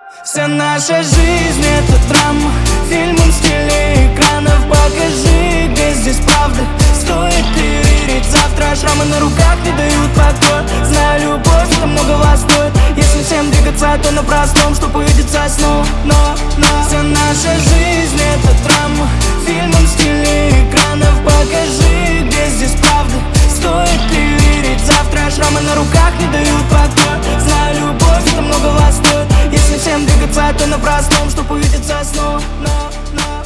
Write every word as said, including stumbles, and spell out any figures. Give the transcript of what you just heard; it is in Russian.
Вся наша жизнь — это драма, фильмом в стиле экранов. Покажи, где здесь правда. Стоит ли верить завтра? Шрамы на руках не дают покоя. Знаю, любовь — это многого стоит. Если всем двигаться, то на простом, что увидится снова. Но, но вся наша жизнь — это драма, фильмом в стиле экранов. Покажи, где здесь правда. Стоит ли верить завтра? Шрамы на руках не дают покоя. Знаю, любовь — это многого стоит. Если всем двигаться, то на простом, чтоб увидеться снова. Но, но